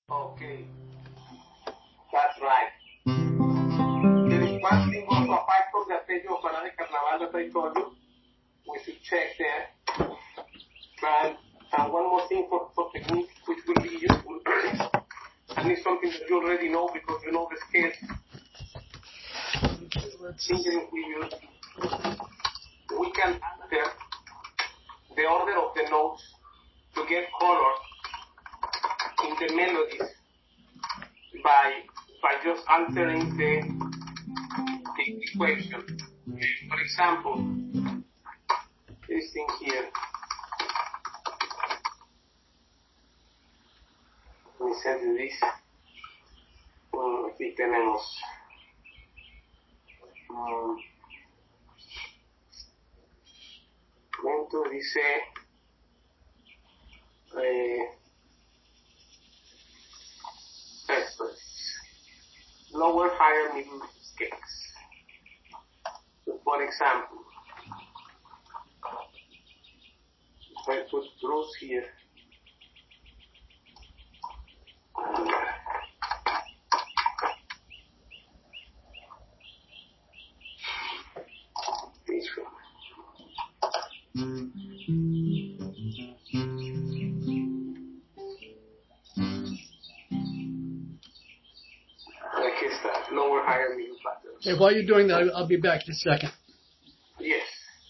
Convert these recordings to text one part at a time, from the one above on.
Okay, that's right. There is one thing also apart from the arpeggio of Banana Carnaval that I told you. We should check there. And one more thing for technique, which will be useful. And it's something that you already know because you know the scales. Fingering we use. We can alter the order of the notes to get color in the melodies by just altering the equation. For example, this thing here. Let me send you this. Aquí tenemos. Dice esto es lower, higher, middle scales. So for example, if I put Bruce here, this one. Aquí está, lower, higher, middle patterns. Hey, while you're doing that, I'll be back in a second. Yes.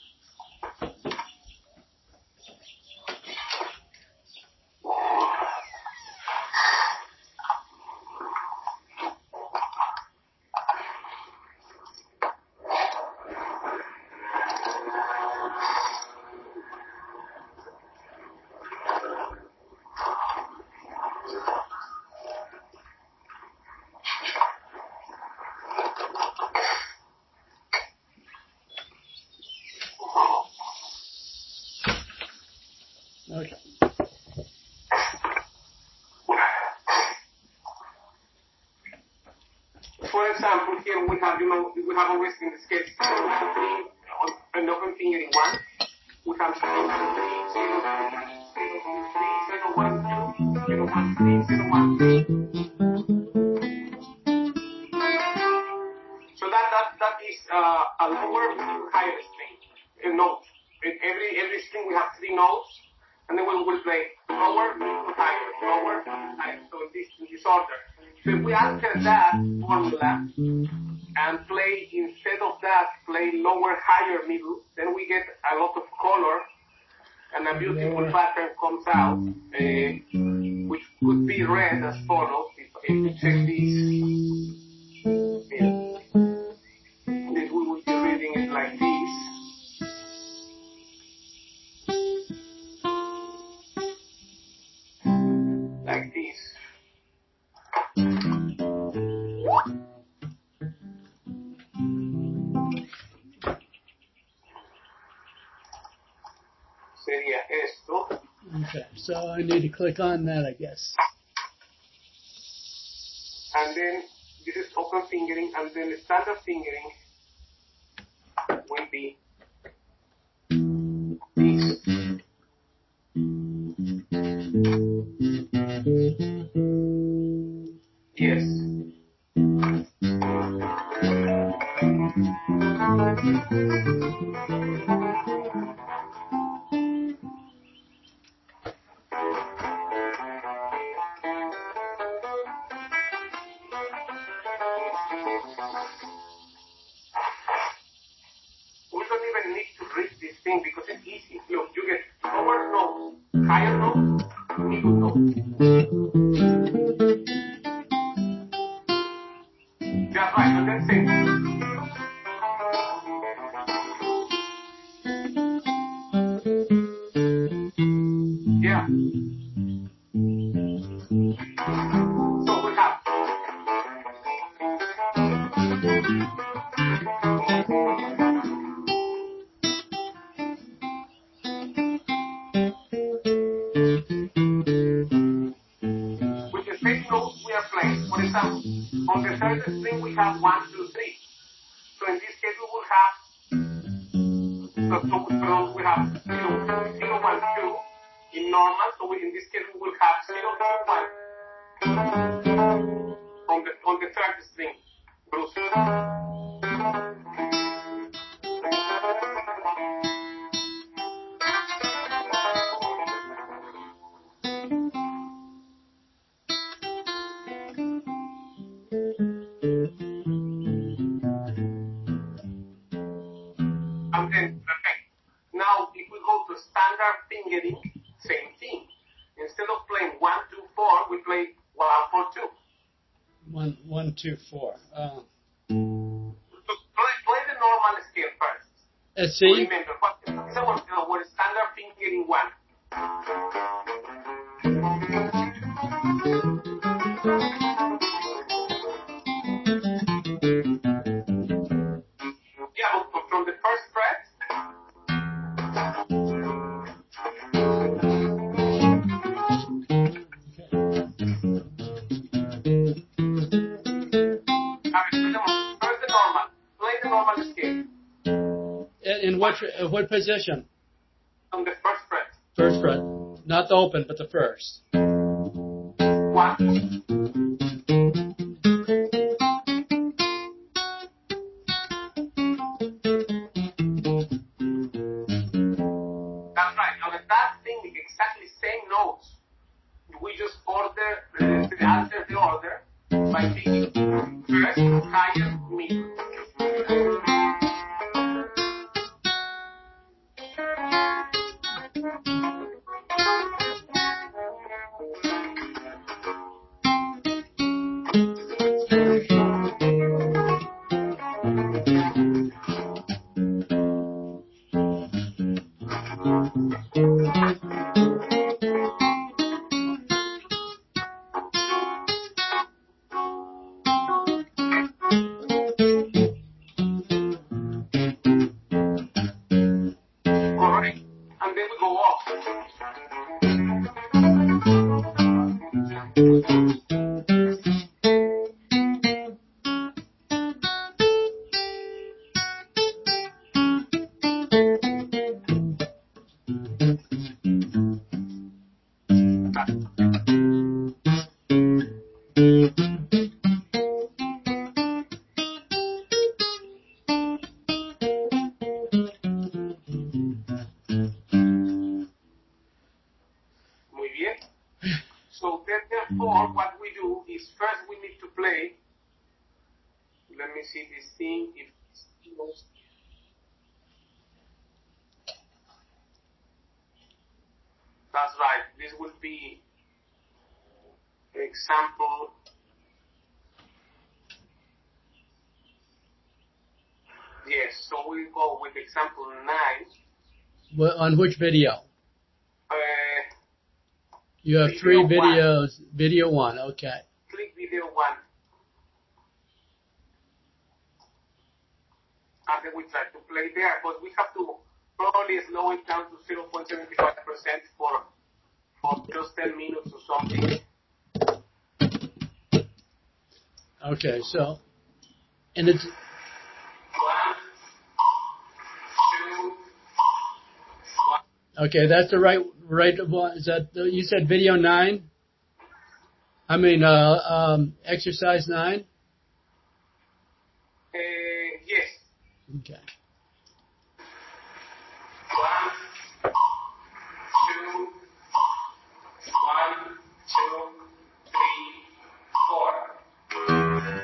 Okay. For example, here we have, we have always in the sketch 0 to 3 on an open fingering 1. We have 0 to 3, 0 to 3, 0 to 3, 0, 1, 2, 0, 1, 3, 0, 1, 3. So that is a lower, higher string, a note. In every string we have 3 notes, and then we will play lower, higher, lower, higher. So in this order. So if we alter that formula and play instead of that, play lower, higher, middle, then we get a lot of color and a beautiful pattern comes out, which could be read as follows. If you check this, we would be reading it like this. Like this. Sería esto. Okay, so I need to click on that, I guess. And then this is open fingering, and then the standard fingering will be this. Yes. We don't even need to read this thing because it's easy. Look, you get lower notes, higher notes, middle notes. Yeah, right, and then same. Yeah. So we have. With the same notes we are playing. For example, on the third string we have 1, 2, 3. So in this case we will have. So we have 0, 0, 1, 2 in normal. So in this case we will have 0, 2, 1. on the third string, Bruce. And then, perfect. Now, if we go to standard fingering, same thing. Instead of playing 1, 2, 4, we play 1, 4, 2. 1, 1, 2, 4. So play the normal scale first. Let's So see. remember, what is our standard fingering 1? Yeah, but from the first fret, first the normal. Play the normal scale In what position? on the first fret. First fret. Not the open, but the first. 1. That's right. Now that thing, exactly same notes. We just alter the order by picking first, higher, middle. Correct. And then we go up. Muy bien. So therefore, what we do is first we need to play. Let me see this thing. If that's right. This will be example. Yes. So we'll go with example 9. On which video? Uh, You have Video 3 one. videos. Video 1, okay. click video 1. And then we try to play there, but we have to probably slow it down to 0.75% for just 10 minutes or something. Okay, so, and it's, 1, 2, 1. okay, that's the right one. Is that, you said video 9? I mean, exercise 9? Yes. Okay. 1, 2, 1, 2, 3, 4.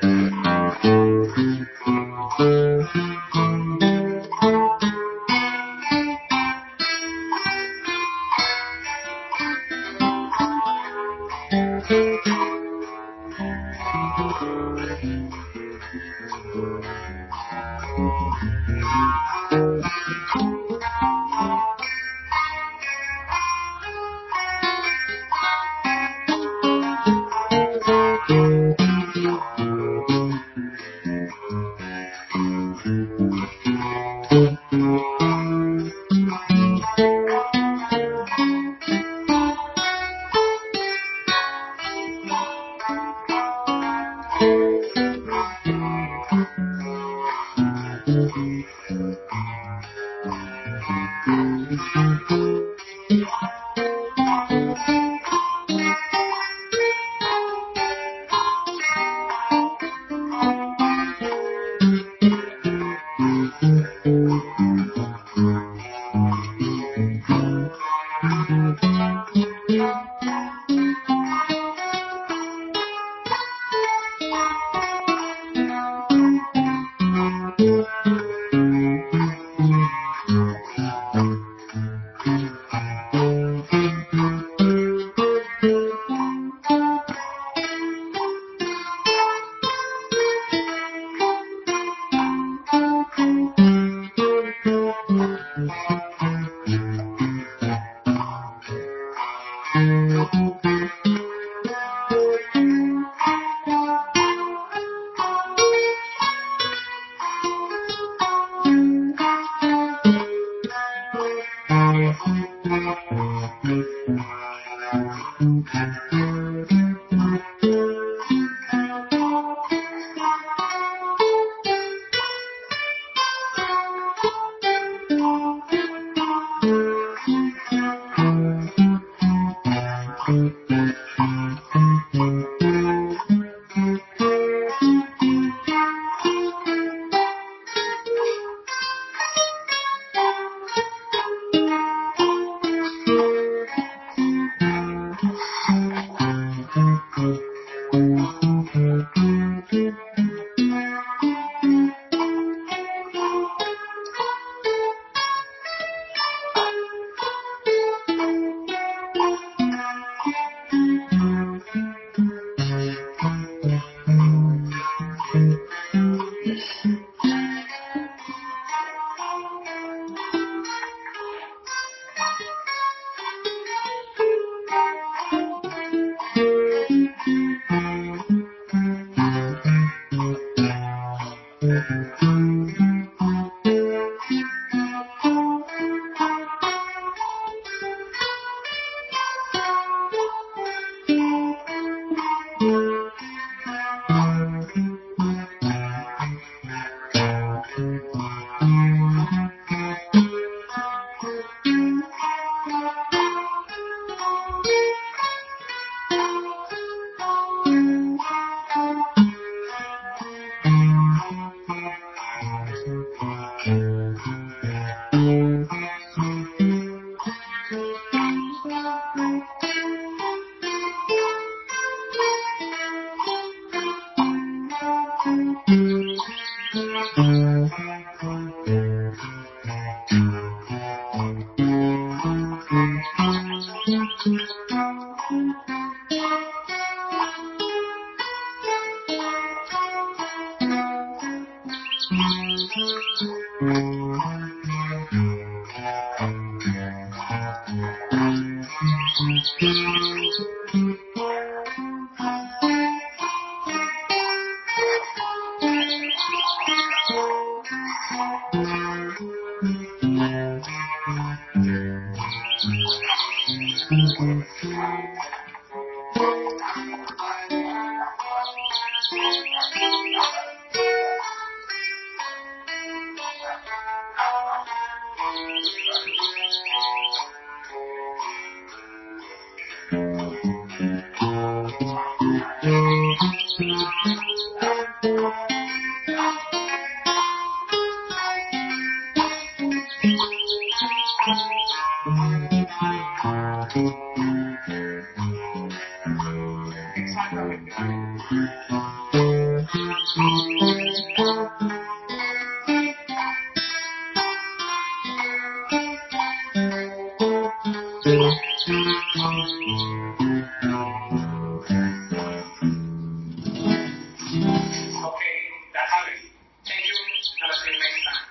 Okay, that's how it is. Thank you, and I'll see you next time.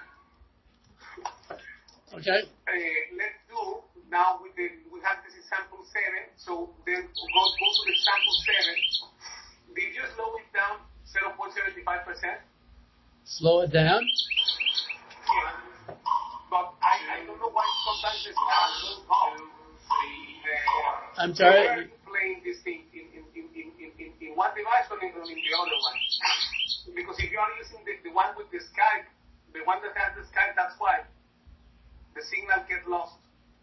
Okay. Let's do now we have this is sample 7, so then go to the sample 7. Did you slow it down 0.75%? Slow it down. Yeah. But I don't know why sometimes the sound goes off. I'm sorry. Playing this thing in one device or in the other one. Because if you are using the one with the Skype, the one that has the Skype, that's why the signal gets lost.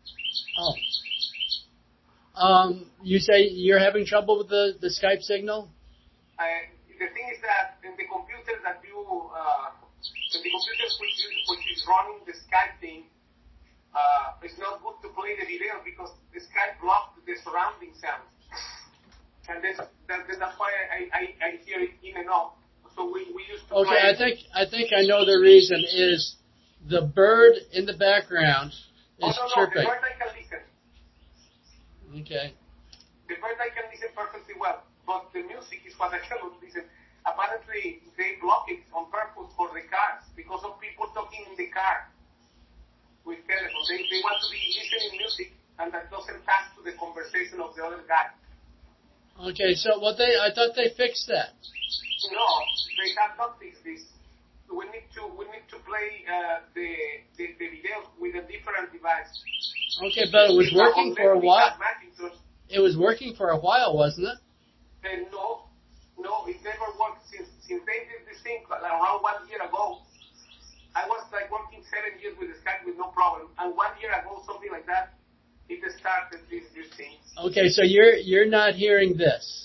Oh. You say you're having trouble with the Skype signal? The thing is that in the computer that you, in the computer which is running the Skype thing, it's not good to play the video because the Skype blocks the surrounding sound. And that's why I hear it in and out. So we used to Okay, play. I think I know the reason is the bird in the background is chirping. The bird I can listen. Okay. The bird I can listen perfectly well, but the music is what I cannot listen. Apparently, they block it on purpose for the cars because of people talking in the car with telephone. They want to be listening music, and that doesn't pass to the conversation of the other guy. Okay, so I thought they fixed that. No, they have not fixed this. We need to play the video with a different device. Okay, but it was working for a while. Macintosh. It was working for a while, wasn't it? No, it never worked since they did this thing around 1 year ago. I was like working 7 years with Skype with no problem, and 1 year ago, something like that, it started this thing. Okay, so you're not hearing this.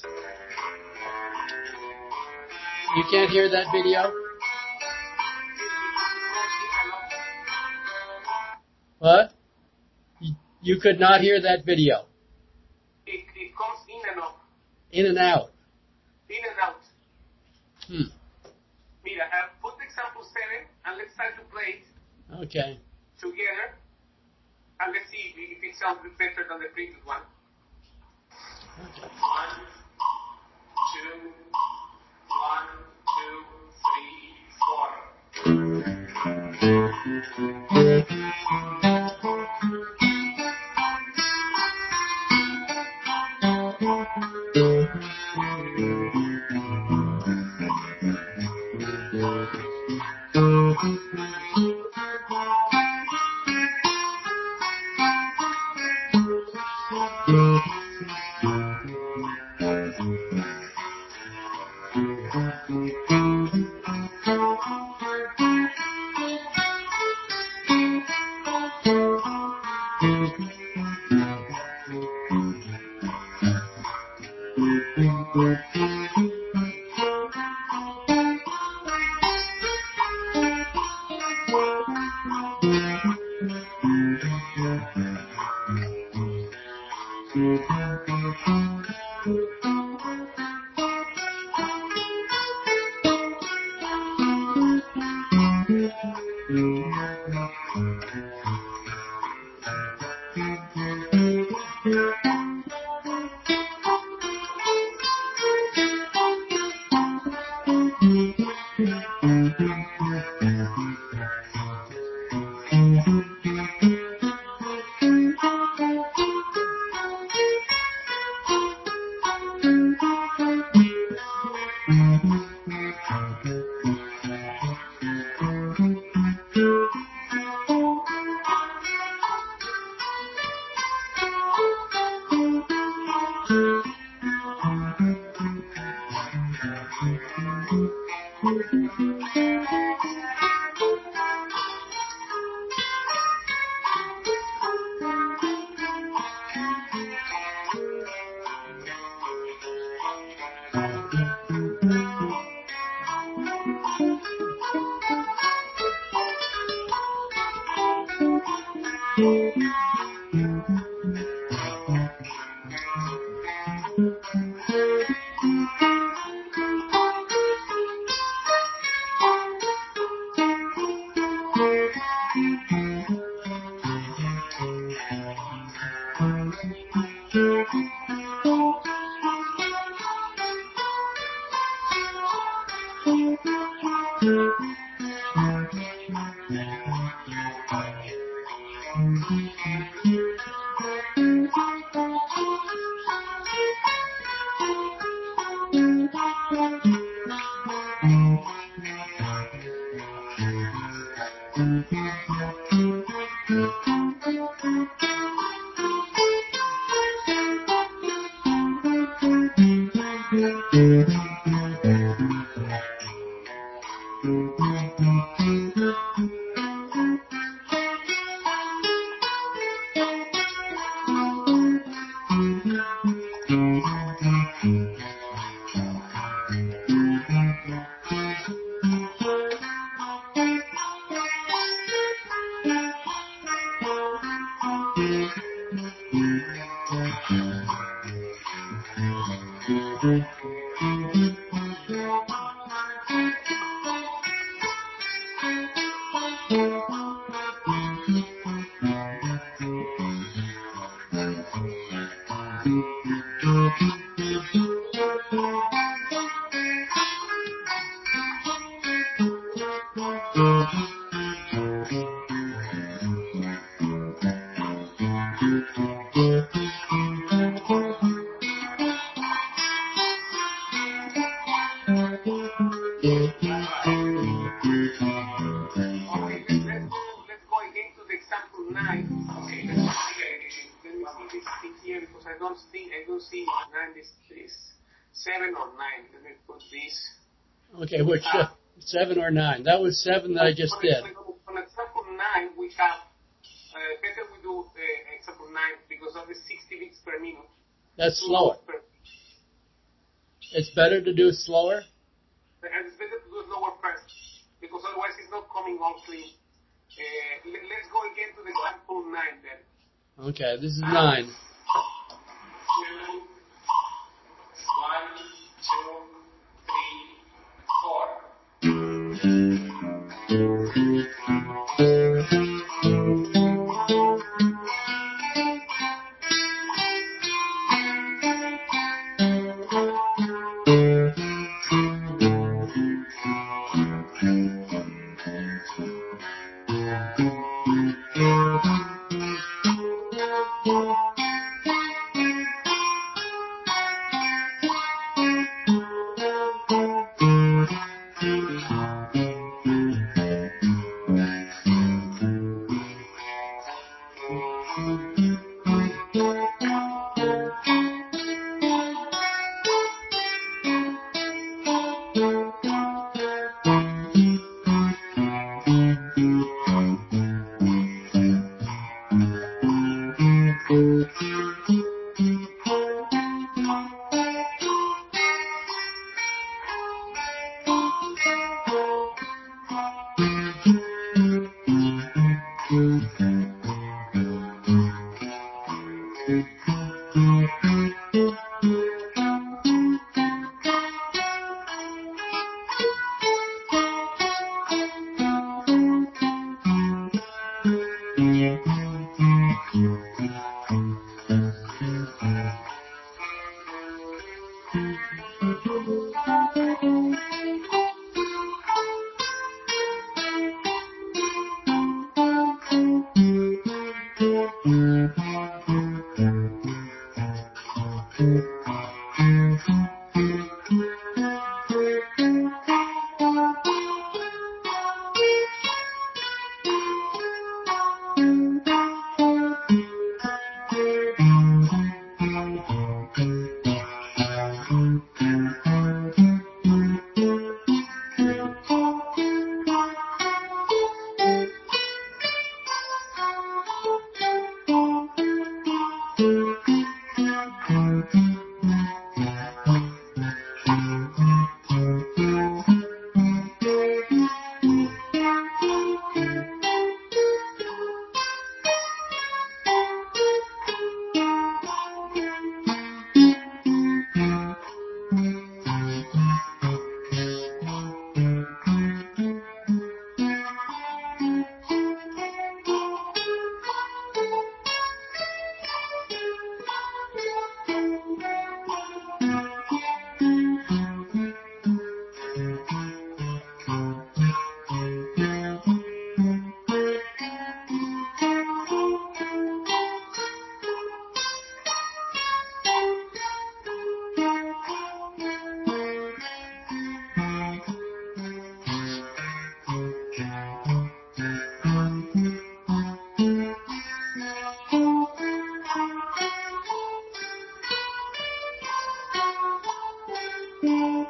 You can't hear that video? What? You could not hear that video? It comes in and out. In and out. in and out. Hmm. Mira, put example 7 and let's try to play it Okay. together. And let's see if it sounds better than the previous one. Okay. 1, 2, 1, 7 or 9. Let me put this. Okay, which 7 or 9? That was 7 that I just did. On example 9, we have, better we do example 9 because of the 60 beats per minute. That's slower. It's better to do slower? And it's better to do slower first because otherwise it's not coming all clean. Let's go again to the example 9 then. Okay, this is 9. 2, 1, 2,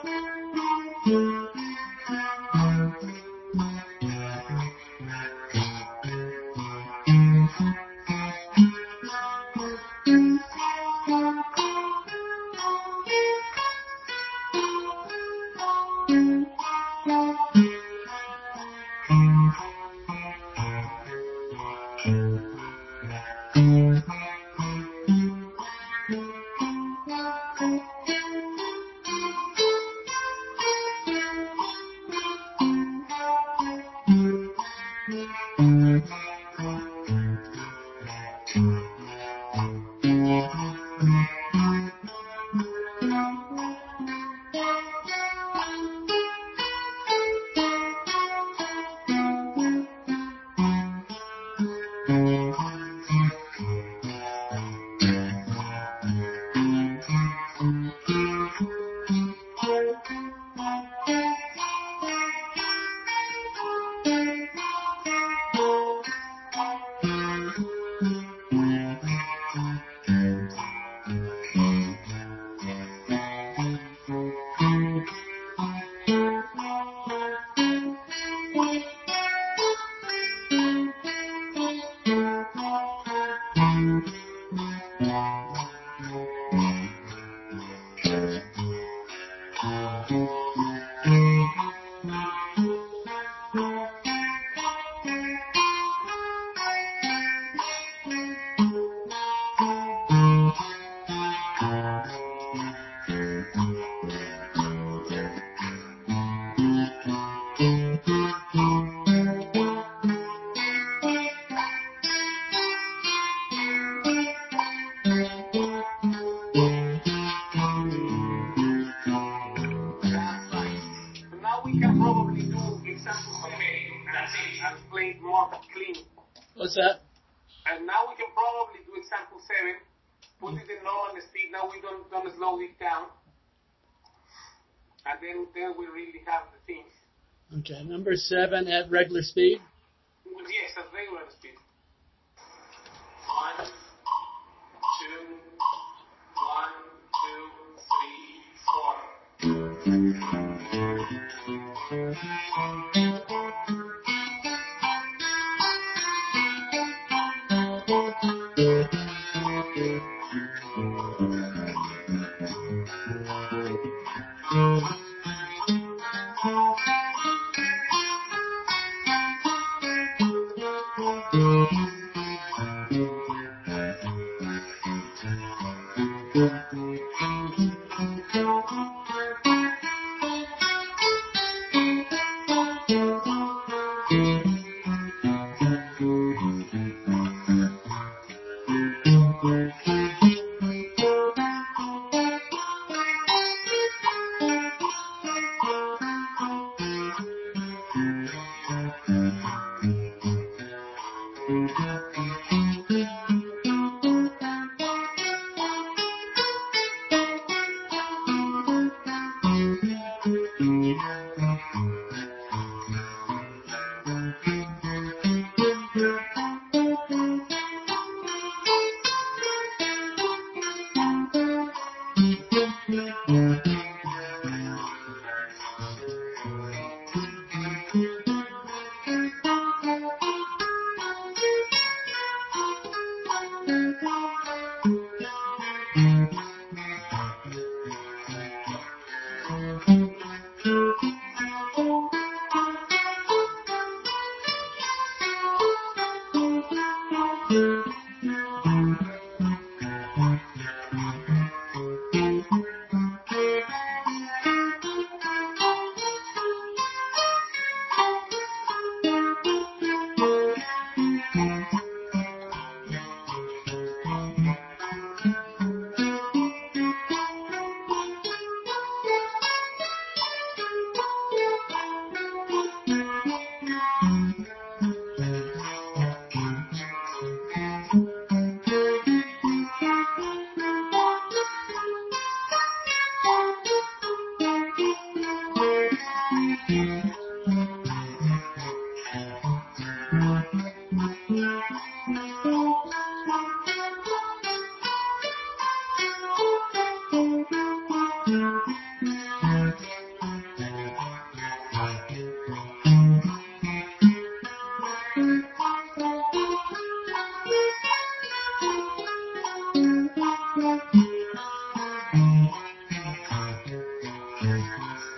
What's that? And now we can probably do example 7. Put it in normal speed. Now we don't slow it down. And then we really have the things. Okay, number 7 at regular speed. Yes, at regular speed. 1, 2, 1, 2, 3, 4.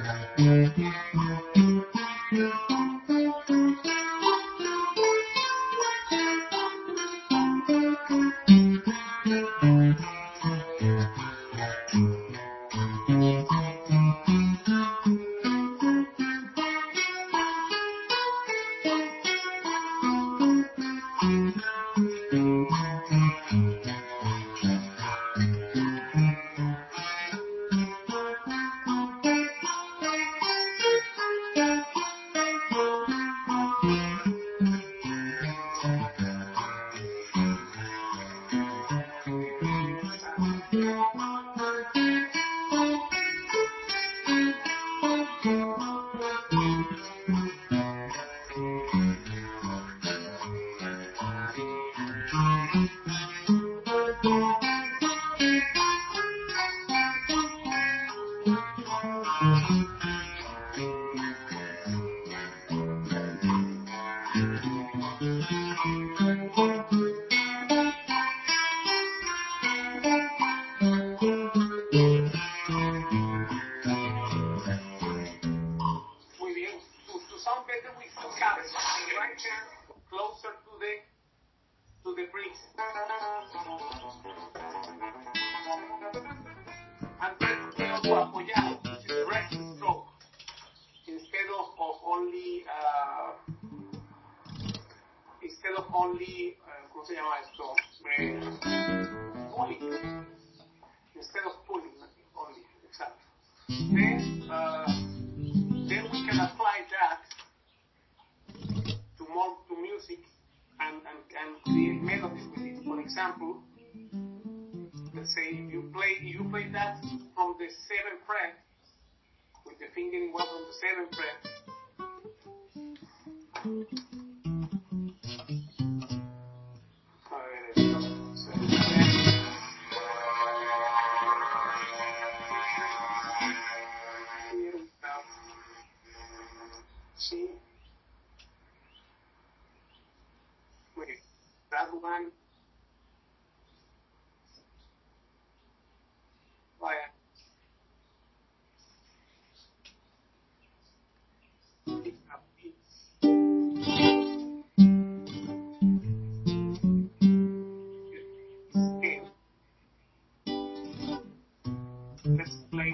Muy bien. To sound better, we have the right hand closer to the bricks. And then the other apoyado, which is rest stroke, instead of only, ¿cómo se llama esto? Pulling. Instead of pulling, only, exactly. Then we can apply that to music and create melodies with it. For example, let's say you play that from the 7th fret, with the fingering one from the 7th fret. A ver, esto. Sí. Muy bien. That one. Vaya. Let's play.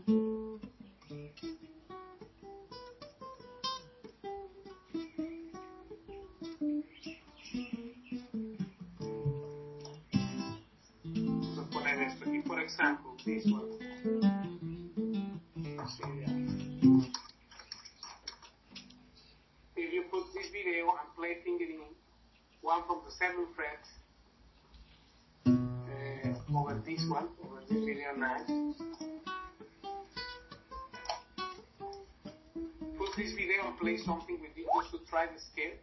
Vamos a poner esto aquí, por ejemplo, this one. Así, ya. If you put this video and play fingering one from the 7th fret over this one, over this video 9. Put this video and play something with it just to try the scale.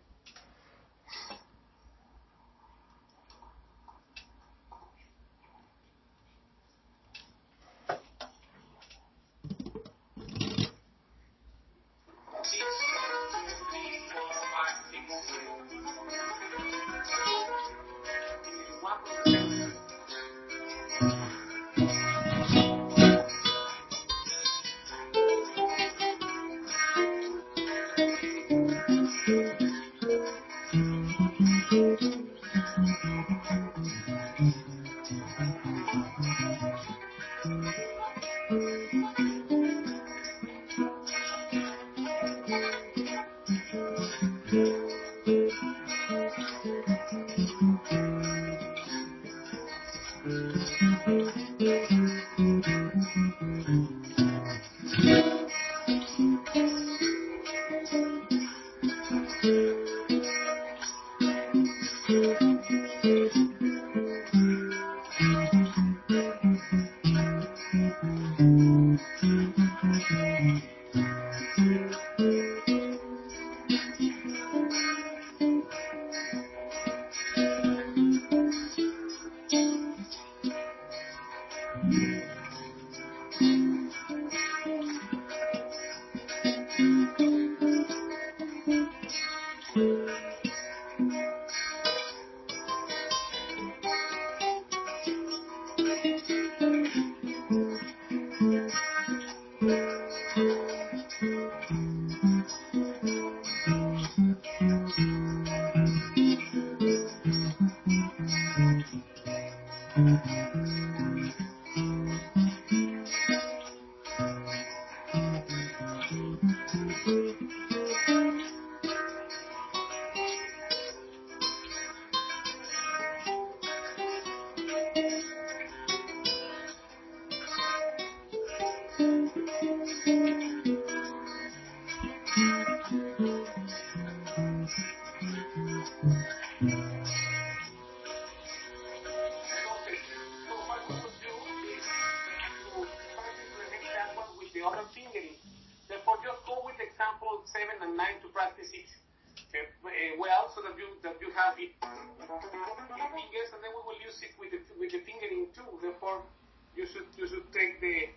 practice it well, so that you have it in fingers, and then we will use it with the fingering too. Therefore, you should take the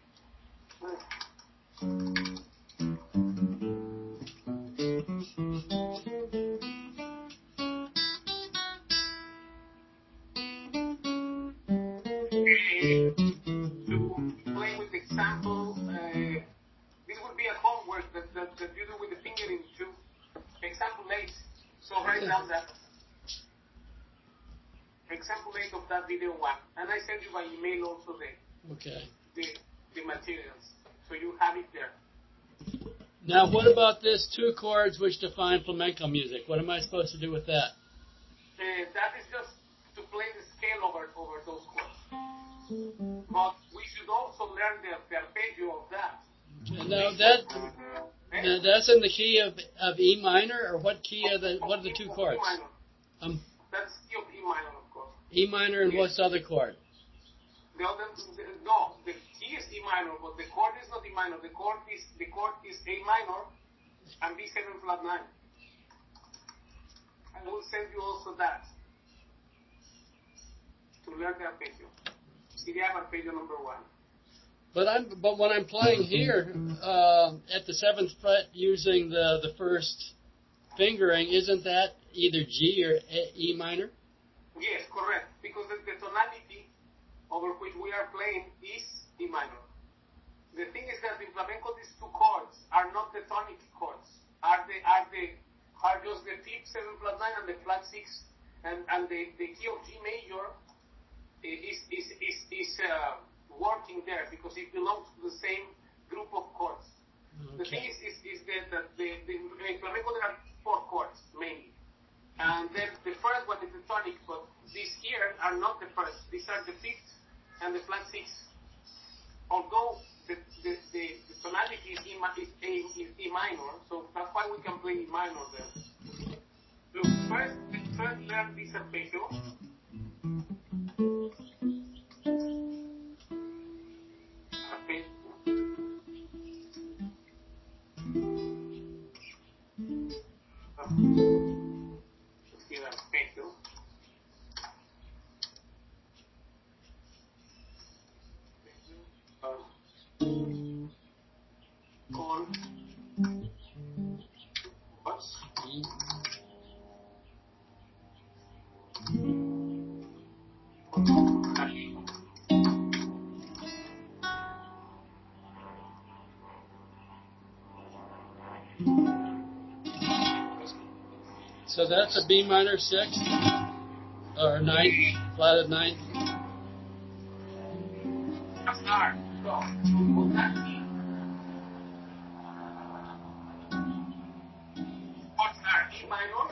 to play with the example. This would be a homework that you do with the fingering too. Example 8. So write down that. Example 8 of that video 1. And I send you by email also the materials. So you have it there. Now, what about this 2 chords which define flamenco music? What am I supposed to do with that? That is just to play the scale over those chords. But we should also learn the arpeggio of that. Now that's in the key of E minor, or what key what are the 2 chords? E minor. That's key of E minor, of course. E minor, and what's the other chord? The key is E minor, but the chord is not E minor. The chord is A minor and B7 flat 9. I will send you also that to learn the arpeggio. CDF arpeggio number 1. But when I'm playing here at the 7th fret using the first fingering, isn't that either G or E minor? Yes, correct. Because the tonality over which we are playing is E minor. The thing is that in flamenco these 2 chords are not the tonic chords. Are just the fifth 7 flat 9 and the flat 6, and the key of G major is working there because it belongs to the same group of chords. Okay. The thing is that in flamenco there are 4 chords mainly, and then the first one is the tonic, but these here are not the first. These are the fifth and the flat 6. Although the tonality is E minor, so that's why we can play E minor there. Look, first learn this arpeggio. So that's a B minor 6 or 9, flatted 9. That's hard. So, what's hard? E minor.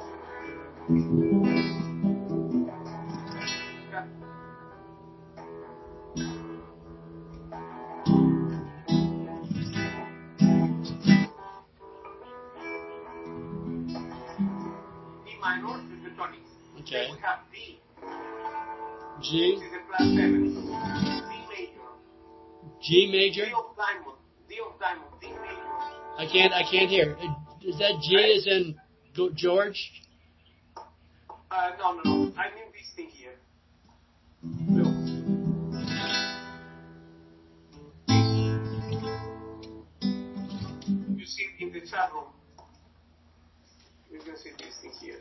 Minor is the tonic. Okay. Then we have D. G. Which is the flat 7. D major. G major. D of diamond. D of diamond. D major. I can't hear. Is that G as in George? No. I mean this thing here. Look. You see it in the chat room. You can see this thing here.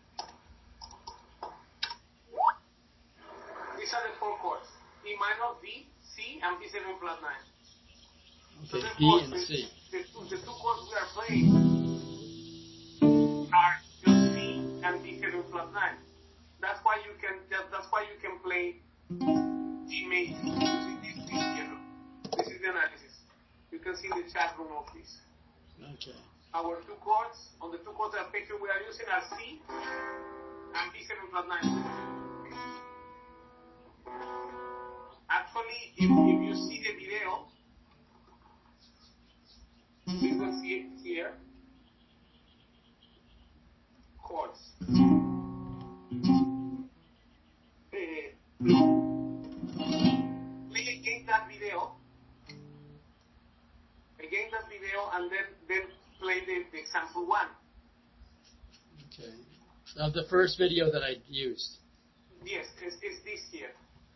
These are the 4 chords. E minor, D, C, and B7 flat 9. Okay, so E and C. The two chords we are playing are just C and B7 flat 9. That's why you can play G major. This is the analysis. You can see the chat room of this. Okay. Our 2 chords, on the 2 chords arpeggio we are using are C and B7 flat 9. Actually, if you see the video, you can see it here. Chords. Play again that video, and then play the example 1. Okay. Of the first video that I used. Yes, it's this here.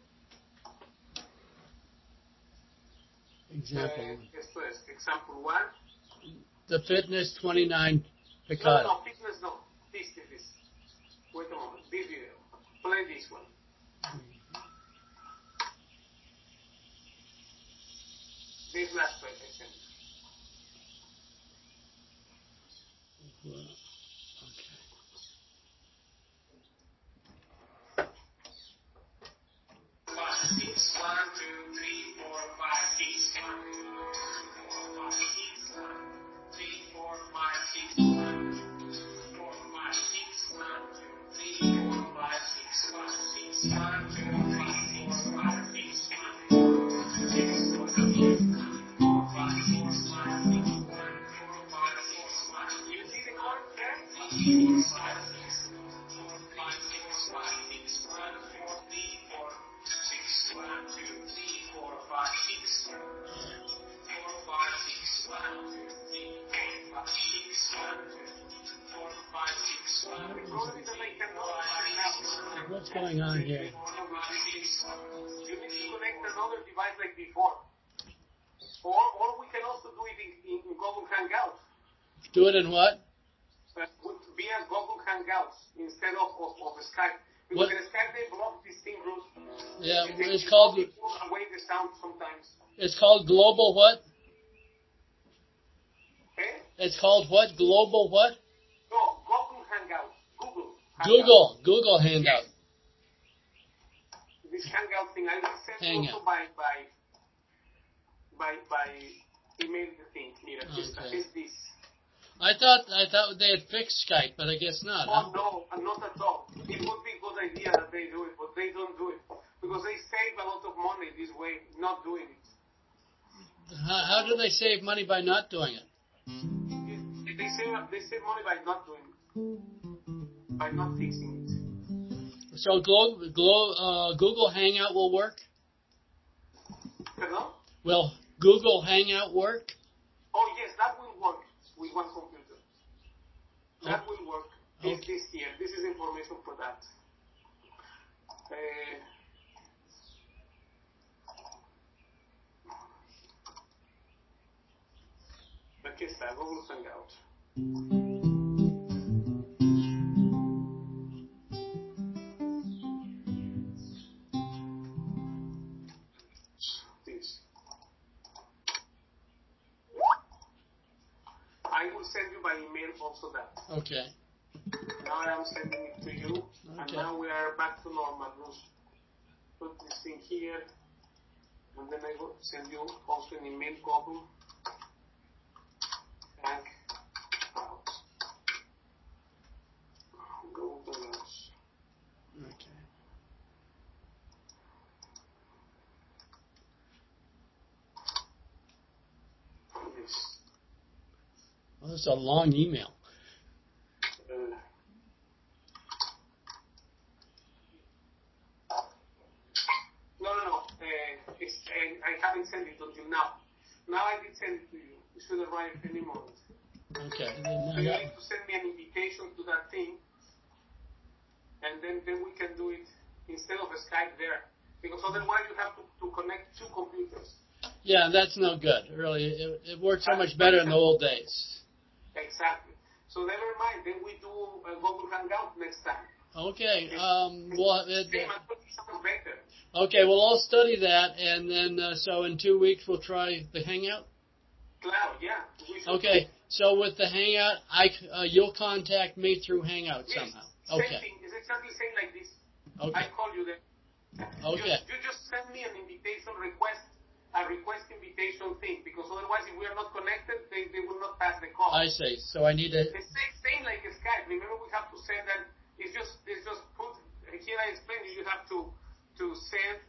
Example. Esto es example 1. The Fitness 29 No, Picada. no, fitness no. This. Wait a moment. This video. Play this one. This last one I sent. Well, okay. 1, 2, 3, 4, 5, 6, 1, 2, 3, 4, 5, 6, 1, 4, 5, 6, 1, 2, 3, 4, 5, 6, 1, 6, 1, 2, 3, 4, 5, 6, 1, 6, 4, 5, 6, 1, 4, 5, 6, 1, 4, 5, 6, 1. You see the chord there? 4, 5, 6, 4, 5, 6, 1, 6, 1, 4, 3, 4, 6, 1, 2, 3, 4, 5, 6, 4, 5, 6, 1, 2, 3, 4, 5, 6, 1, 2, 4, 5, 6, 1. The problem is that I cannot find out. What's going on here? You need to connect another device like before. Or we can also do it in Google Hangouts. Do it in what? Via Google Hangouts instead of Skype. Because in Skype they block this thing route. Yeah, it's called. Away the sound sometimes. It's called Global what? Okay? It's called what? Global what? No, Google Hangouts. Google Hangout. This Hangout thing I will send Hangout. also by email the thing. Mira, Okay. is this. I thought they had fixed Skype, but I guess not. Oh no, not at all. It would be a good idea that they do it, but they don't do it because they save a lot of money this way, not doing it. How do they save money by not doing it? They save money by not doing it, by not fixing it. So Google Hangout will work? Pardon? Will Google Hangout work? Oh yes, that will work with one computer. That will work. This here. This is information for that. Aquí está, Google Hangout. This. I will send you by email also that. Okay. Now I am sending it to you, and now we are back to normal. Just put this thing here, and then I will send you also an email Google Hangout. Google Hangouts. Okay. Yes. Well, that's a long email. No. I haven't sent it until now. Now I did send it to you. It should arrive any moment. Okay. So you need to send me an invitation to that thing, and then we can do it instead of a Skype there. Because otherwise you have to connect two computers. Yeah, that's no good. Really, it worked so much better in the old days. Exactly. So never mind. Then we do a Google Hangout next time. Okay. Better. Okay. Well, I'll study that, and then so in 2 weeks we'll try the Hangout. Claro, yeah. Okay. So with the Hangout, you'll contact me through Hangout somehow. Same Okay. thing. It's exactly the same like this. Okay. I call you then. Okay. You just send me an invitation request, a request invitation thing, because otherwise if we are not connected, they will not pass the call. I see. So I need to. The same like Skype. Remember we have to send that. It's just put here. I explained you have to send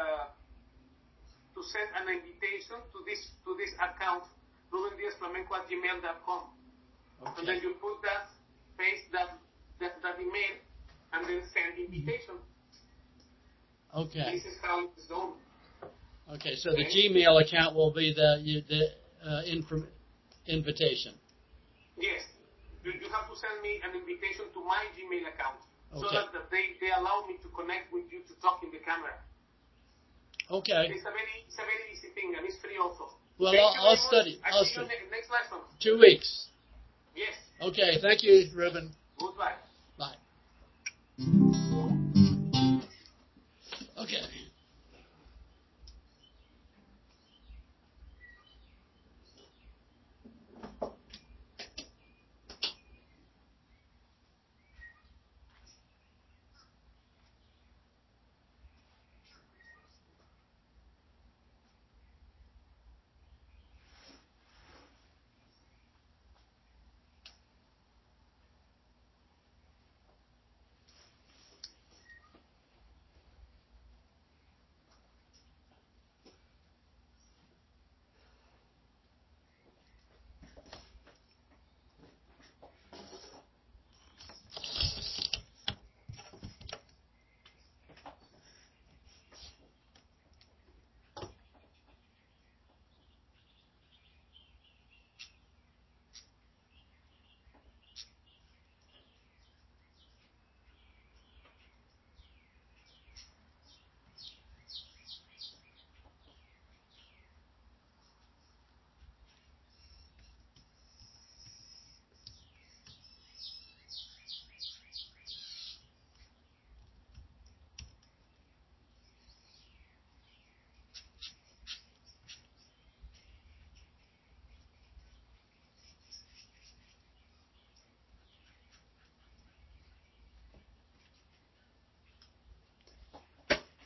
an invitation to this account rubendiazflamenco@gmail.com. Okay. And then you put that, paste that email, and then send invitation. Okay. This is how it's done. Okay. So the Gmail account will be the invitation. Yes. You have to send me an invitation to my Gmail account so Okay. that they allow me to connect with you to talk in the camera. Okay. It's a very easy thing, and it's free also. Well, Thank you I'll very much. study. I'll I'll see you study. next lesson. 2 weeks. Yes. Okay. Thank you, Ruben. Goodbye. Bye. Okay.